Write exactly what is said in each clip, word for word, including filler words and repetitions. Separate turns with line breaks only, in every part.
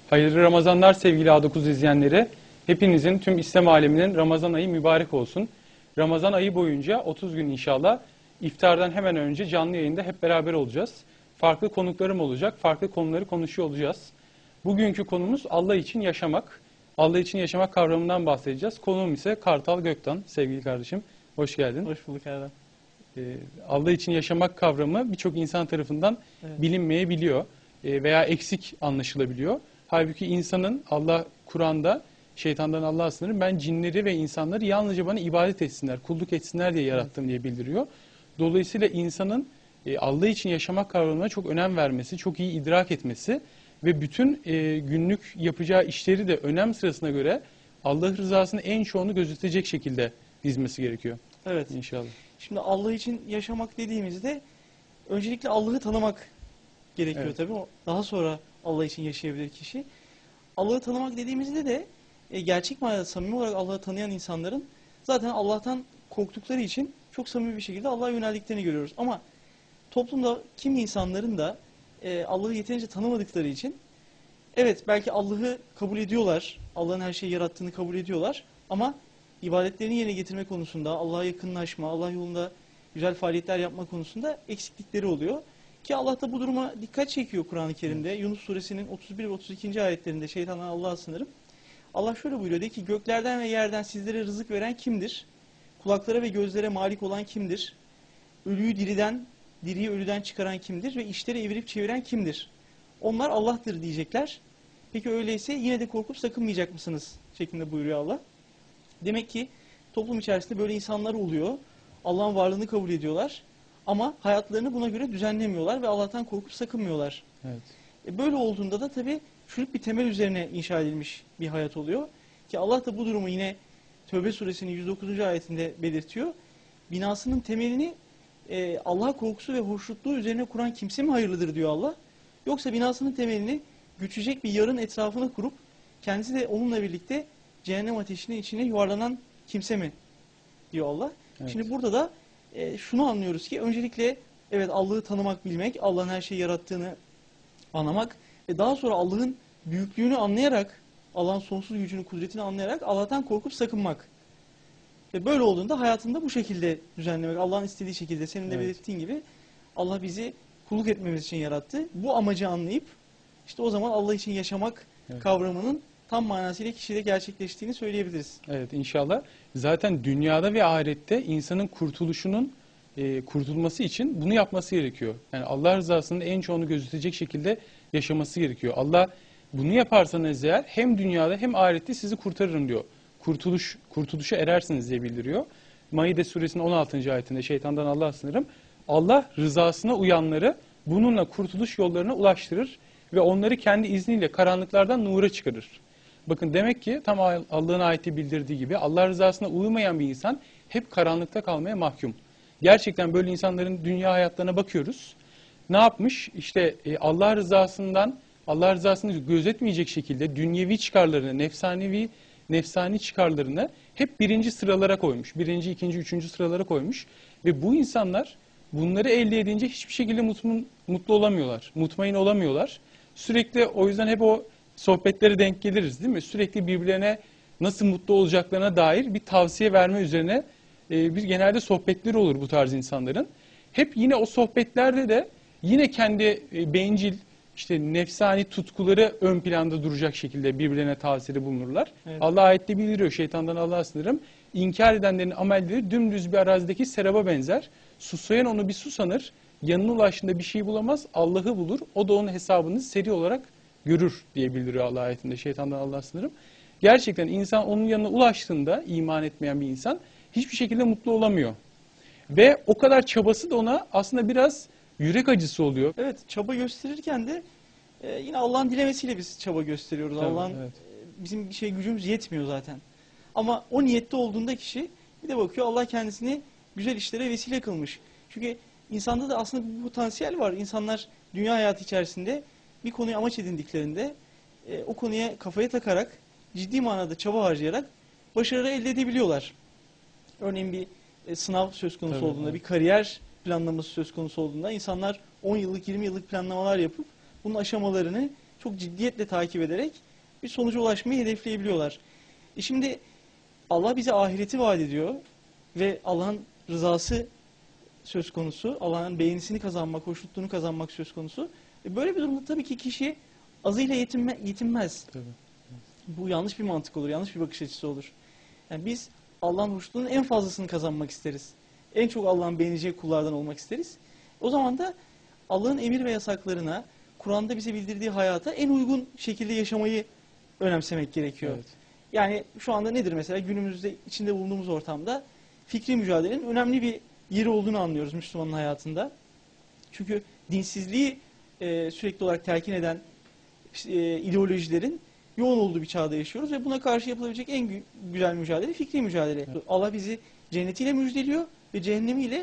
Hayırlı Ramazanlar sevgili A dokuz izleyenleri. Hepinizin, tüm İslam aleminin Ramazan ayı mübarek olsun. Ramazan ayı boyunca otuz gün inşallah iftardan hemen önce canlı yayında hep beraber olacağız. Farklı konuklarım olacak, farklı konuları konuşuyor olacağız. Bugünkü konumuz Allah için yaşamak. Allah için yaşamak kavramından bahsedeceğiz. Konuğum ise Kartal Göktan, sevgili kardeşim. Hoş geldin.
Hoş bulduk Erdem.
Ee, Allah için yaşamak kavramı birçok insan tarafından evet. bilinmeyebiliyor e, veya eksik anlaşılabiliyor. Halbuki insanın Allah Kur'an'da şeytandan Allah'a sınırım ben cinleri ve insanları yalnızca bana ibadet etsinler, kulluk etsinler diye yarattım diye bildiriyor. Dolayısıyla insanın e, Allah için yaşamak kavramına çok önem vermesi, çok iyi idrak etmesi ve bütün e, günlük yapacağı işleri de önem sırasına göre Allah rızasını en çoğunu gözetecek şekilde dizmesi gerekiyor.
Evet.
İnşallah.
Şimdi Allah için yaşamak dediğimizde öncelikle Allah'ı tanımak gerekiyor evet. tabii. Daha sonra Allah için yaşayabilir kişi. Allah'ı tanımak dediğimizde de e, gerçek manada samimi olarak Allah'ı tanıyan insanların zaten Allah'tan korktukları için çok samimi bir şekilde Allah'a yöneldiklerini görüyoruz. Ama toplumda kimi insanların da e, Allah'ı yeterince tanımadıkları için evet belki Allah'ı kabul ediyorlar. Allah'ın her şeyi yarattığını kabul ediyorlar. Ama ibadetlerini yerine getirme konusunda, Allah'a yakınlaşma, Allah yolunda güzel faaliyetler yapma konusunda eksiklikleri oluyor. Ki Allah da bu duruma dikkat çekiyor Kur'an-ı Kerim'de. Yunus suresinin otuz bir ve otuz ikinci ayetlerinde şeytandan Allah'a sınırım. Allah şöyle buyuruyor de ki göklerden ve yerden sizlere rızık veren kimdir? Kulaklara ve gözlere malik olan kimdir? Ölüyü diriden, diriyi ölüden çıkaran kimdir? Ve işleri evirip çeviren kimdir? Onlar Allah'tır diyecekler. Peki öyleyse yine de korkup sakınmayacak mısınız? Şeklinde buyuruyor Allah. Demek ki toplum içerisinde böyle insanlar oluyor. Allah'ın varlığını kabul ediyorlar. Ama hayatlarını buna göre düzenlemiyorlar ve Allah'tan korkup sakınmıyorlar.
Evet.
E böyle olduğunda da tabii çürük bir temel üzerine inşa edilmiş bir hayat oluyor. Ki Allah da bu durumu yine Tövbe suresinin yüz dokuzuncu ayetinde belirtiyor. Binasının temelini e, Allah korkusu ve hoşnutluğu üzerine kuran kimse mi hayırlıdır diyor Allah. Yoksa binasının temelini güçecek bir yarın etrafına kurup kendisi de onunla birlikte cehennem ateşinin içine yuvarlanan kimse mi diyor Allah. Evet. Şimdi burada da e, şunu anlıyoruz ki öncelikle evet Allah'ı tanımak, bilmek, Allah'ın her şeyi yarattığını anlamak ve daha sonra Allah'ın büyüklüğünü anlayarak, Allah'ın sonsuz gücünü, kudretini anlayarak Allah'tan korkup sakınmak. Ve böyle olduğunda hayatında bu şekilde düzenlemek, Allah'ın istediği şekilde senin de evet. belirttiğin gibi Allah bizi kulluk etmemiz için yarattı. Bu amacı anlayıp işte o zaman Allah için yaşamak evet. kavramının tam manasıyla kişide gerçekleştiğini söyleyebiliriz.
Evet inşallah. Zaten dünyada ve ahirette insanın kurtuluşunun e, kurtulması için bunu yapması gerekiyor. Yani Allah rızasının en çoğunu gözetecek şekilde yaşaması gerekiyor. Allah bunu yaparsanız eğer hem dünyada hem ahirette sizi kurtarırım diyor. Kurtuluş kurtuluşa erersiniz diye bildiriyor. Maide suresinin on altıncı ayetinde şeytandan Allah'a sınırım. Allah rızasına uyanları bununla kurtuluş yollarına ulaştırır ve onları kendi izniyle karanlıklardan nura çıkarır. Bakın demek ki tam Allah'ın ayeti bildirdiği gibi Allah rızasına uymayan bir insan hep karanlıkta kalmaya mahkum. Gerçekten böyle insanların dünya hayatlarına bakıyoruz. Ne yapmış? İşte Allah rızasından, Allah rızasını gözetmeyecek şekilde dünyevi çıkarlarını, nefsanevi, nefsani çıkarlarını hep birinci sıralara koymuş. Birinci, ikinci, üçüncü sıralara koymuş. Ve bu insanlar bunları elde edince hiçbir şekilde mutlu, mutlu olamıyorlar. Mutmain olamıyorlar. Sürekli o yüzden hep o sohbetlere denk geliriz değil mi? Sürekli birbirlerine nasıl mutlu olacaklarına dair bir tavsiye verme üzerine e, bir genelde sohbetleri olur bu tarz insanların. Hep yine o sohbetlerde de yine kendi e, bencil, işte nefsani tutkuları ön planda duracak şekilde birbirlerine tavsiyede bulunurlar. Evet. Allah ayette bildiriyor şeytandan Allah'a sınırım. İnkar edenlerin amelleri dümdüz bir arazideki seraba benzer. Susayan onu bir su sanır, yanına ulaştığında bir şey bulamaz, Allah'ı bulur. O da onun hesabını seri olarak görür diye bildiriyor Allah ayetinde şeytandan Allah'a sınırım. Gerçekten insan onun yanına ulaştığında iman etmeyen bir insan hiçbir şekilde mutlu olamıyor. Ve o kadar çabası da ona aslında biraz yürek acısı oluyor.
Evet, çaba gösterirken de e, yine Allah'ın dilemesiyle biz çaba gösteriyoruz. Allah'ın evet. e, bizim bir şey gücümüz yetmiyor zaten. Ama o niyette olduğunda kişi bir de bakıyor Allah kendisini güzel işlere vesile kılmış. Çünkü insanda da aslında bir potansiyel var. İnsanlar dünya hayatı içerisinde bir konuyu amaç edindiklerinde e, o konuya kafaya takarak ciddi manada çaba harcayarak başarı elde edebiliyorlar. Örneğin bir e, sınav söz konusu Tabii, olduğunda, evet. bir kariyer planlaması söz konusu olduğunda insanlar on yıllık, yirmi yıllık planlamalar yapıp bunun aşamalarını çok ciddiyetle takip ederek bir sonuca ulaşmayı hedefleyebiliyorlar. E şimdi Allah bize ahireti vaat ediyor ve Allah'ın rızası söz konusu, Allah'ın beğenisini kazanmak, hoşnutluğunu kazanmak söz konusu. E böyle bir durumda tabii ki kişi azıyla yetinme, yetinmez.
Tabii.
Bu yanlış bir mantık olur, yanlış bir bakış açısı olur. Yani biz Allah'ın hoşnutluğunun en fazlasını kazanmak isteriz. En çok Allah'ın beğeneceği kullardan olmak isteriz. O zaman da Allah'ın emir ve yasaklarına, Kur'an'da bize bildirdiği hayata en uygun şekilde yaşamayı önemsemek gerekiyor.
Evet.
Yani şu anda nedir mesela günümüzde içinde bulunduğumuz ortamda fikri mücadelenin önemli bir yeri olduğunu anlıyoruz Müslümanın hayatında. Çünkü dinsizliği e, sürekli olarak telkin eden e, ideolojilerin yoğun olduğu bir çağda yaşıyoruz ve buna karşı yapılabilecek en gü- güzel mücadele fikri mücadele.
Evet.
Allah bizi cennetiyle müjdeliyor ve cehennemiyle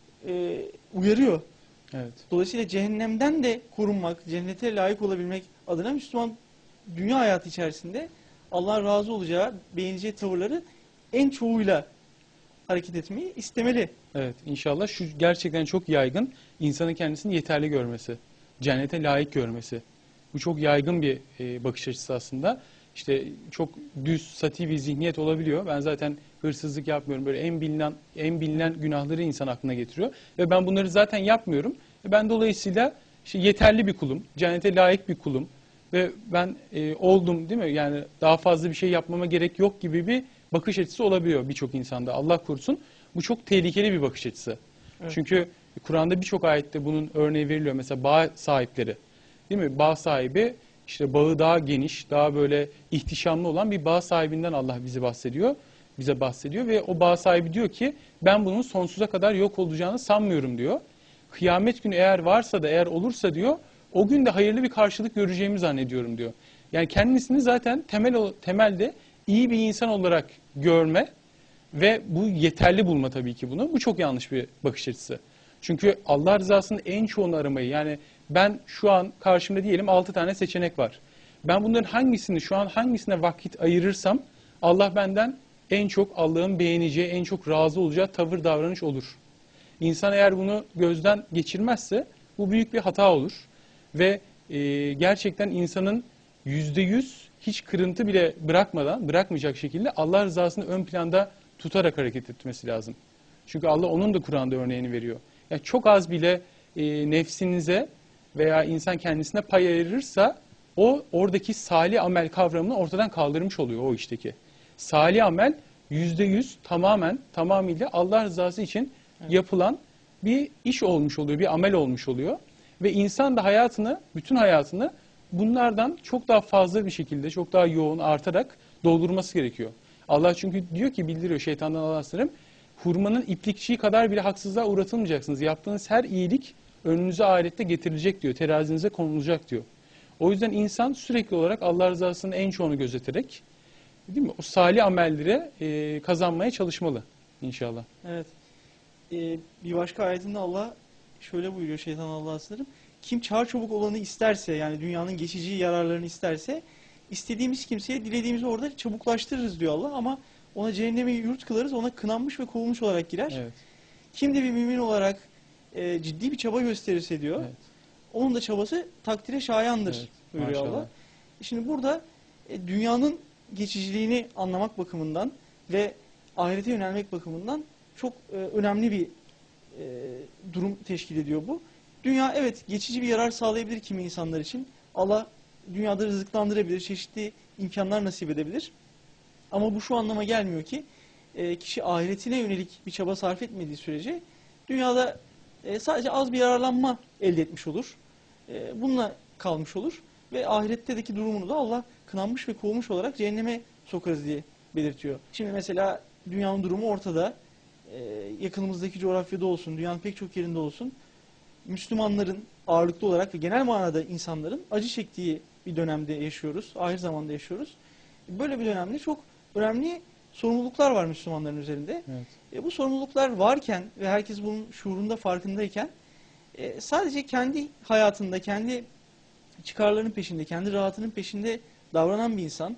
e, uyarıyor.
Evet.
Dolayısıyla cehennemden de korunmak, cennete layık olabilmek adına Müslüman dünya hayatı içerisinde Allah'ın razı olacağı, beğeneceği tavırları en çoğuyla hareket etmeyi istemeli.
Evet, inşallah şu gerçekten çok yaygın, insanın kendisini yeterli görmesi, cennete layık görmesi. Bu çok yaygın bir e, bakış açısı aslında. İşte çok düz, sati bir zihniyet olabiliyor. Ben zaten hırsızlık yapmıyorum. Böyle en bilinen en bilinen günahları insan aklına getiriyor ve ben bunları zaten yapmıyorum. E, Ben dolayısıyla işte yeterli bir kulum, cennete layık bir kulum ve ben e, oldum, değil mi? Yani daha fazla bir şey yapmama gerek yok gibi bir bakış açısı olabiliyor birçok insanda. Allah korusun. Bu çok tehlikeli bir bakış açısı.
Evet.
Çünkü Kur'an'da birçok ayette bunun örneği veriliyor. Mesela bağ sahipleri, değil mi? Bağ sahibi işte bağı daha geniş, daha böyle ihtişamlı olan bir bağ sahibinden Allah bizi bahsediyor. Bize bahsediyor ve o bağ sahibi diyor ki ben bunun sonsuza kadar yok olacağını sanmıyorum diyor. Kıyamet günü eğer varsa da eğer olursa diyor o gün de hayırlı bir karşılık göreceğimi zannediyorum diyor. Yani kendisini zaten temel temelde iyi bir insan olarak görme ve bu yeterli bulma tabii ki bunu. Bu çok yanlış bir bakış açısı. Çünkü Allah rızasının en çoğunu aramayı, yani ben şu an karşımda diyelim altı tane seçenek var. Ben bunların hangisini şu an hangisine vakit ayırırsam Allah benden en çok Allah'ın beğeneceği, en çok razı olacağı tavır davranış olur. İnsan eğer bunu gözden geçirmezse bu büyük bir hata olur. Ve e, gerçekten insanın yüzde yüz hiç kırıntı bile bırakmadan, bırakmayacak şekilde Allah rızasını ön planda tutarak hareket etmesi lazım. Çünkü Allah onun da Kur'an'da örneğini veriyor. Yani çok az bile e, nefsinize veya insan kendisine pay ayırırsa o oradaki salih amel kavramını ortadan kaldırmış oluyor o işteki. Salih amel yüzde yüz tamamen tamamıyla Allah rızası için yapılan bir iş olmuş oluyor, bir amel olmuş oluyor. Ve insan da hayatını, bütün hayatını bunlardan çok daha fazla bir şekilde, çok daha yoğun artarak doldurması gerekiyor. Allah çünkü diyor ki, bildiriyor şeytandan Allah'a sığınırım, hurmanın iplikçiği kadar bile haksızlığa uğratılmayacaksınız. Yaptığınız her iyilik önünüze ahirette getirilecek diyor, terazinize konulacak diyor. O yüzden insan sürekli olarak Allah rızasının en çoğunu gözeterek, değil mi, o salih amelleri e, kazanmaya çalışmalı inşallah.
Evet. Ee, bir başka ayetinde Allah şöyle buyuruyor, şeytan Allah'a sığınırım. Kim çağ çabuk olanı isterse, yani dünyanın geçici yararlarını isterse, istediğimiz kimseye dilediğimizi orada çabuklaştırırız diyor Allah, ama ona cehennemi yurt kılarız, ona kınanmış ve kovulmuş olarak girer.
Evet.
Kim de bir mümin olarak e, ciddi bir çaba gösterirse diyor,
Evet.
onun da çabası takdire şayandır
Evet,
buyuruyor
maşallah.
Allah. Şimdi burada e, dünyanın geçiciliğini anlamak bakımından ve ahirete yönelmek bakımından çok e, önemli bir e, durum teşkil ediyor bu. Dünya evet geçici bir yarar sağlayabilir kimi insanlar için. Allah dünyada rızıklandırabilir, çeşitli imkanlar nasip edebilir. Ama bu şu anlama gelmiyor ki e, kişi ahiretine yönelik bir çaba sarf etmediği sürece dünyada e, sadece az bir yararlanma elde etmiş olur. E, bununla kalmış olur ve ahiretteki durumunu da Allah kınanmış ve kovulmuş olarak cehenneme sokarız diye belirtiyor. Şimdi mesela dünyanın durumu ortada. E, yakınımızdaki coğrafyada olsun, dünyanın pek çok yerinde olsun, Müslümanların ağırlıklı olarak ve genel manada insanların acı çektiği bir dönemde yaşıyoruz. Ahir zamanda yaşıyoruz. Böyle bir dönemde çok önemli sorumluluklar var Müslümanların üzerinde.
Evet.
E, bu sorumluluklar varken ve herkes bunun şuurunda, farkındayken e, sadece kendi hayatında, kendi çıkarlarının peşinde, kendi rahatının peşinde davranan bir insan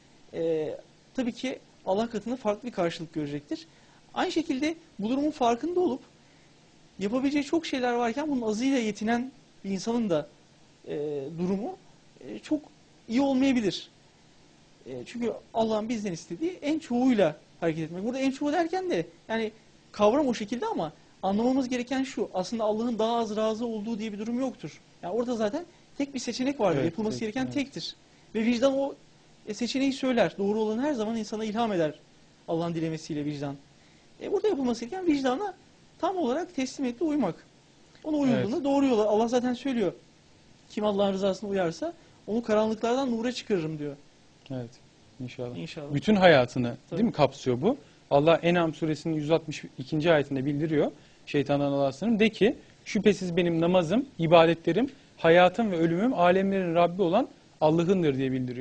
e, tabii ki Allah katında farklı bir karşılık görecektir. Aynı şekilde bu durumun farkında olup yapabileceği çok şeyler varken bunun azıyla yetinen bir insanın da e, durumu e, çok iyi olmayabilir. E, çünkü Allah'ın bizden istediği en çoğuyla hareket etmek. Burada en çoğu derken de yani kavram o şekilde ama anlamamız gereken şu. Aslında Allah'ın daha az razı olduğu diye bir durum yoktur. Yani orada zaten tek bir seçenek vardır.
Evet,
Yapılması
tek,
gereken
evet.
tektir. Ve vicdan o e, seçeneği söyler. Doğru olanı her zaman insana ilham eder. Allah'ın dilemesiyle vicdan. E, burada yapılması gereken vicdana tam olarak teslim etti uymak. Ona uyulduğunda
Evet.
doğru yola. Allah zaten söylüyor. Kim Allah'ın rızasına uyarsa onu karanlıklardan nura çıkarırım diyor.
Evet. İnşallah.
İnşallah.
Bütün hayatını
Tabii.
değil mi kapsıyor bu? Allah En'am suresinin yüz altmış ikinci ayetinde bildiriyor. Şeytandan Allah'a sığınırım. De ki şüphesiz benim namazım, ibadetlerim, hayatım ve ölümüm alemlerin Rabbi olan Allah'ındır diye bildiriyor.